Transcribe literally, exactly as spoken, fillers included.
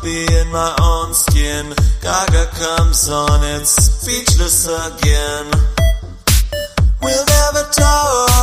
be in my own skin. Gaga comes on, it's speechless again. We'll never talk.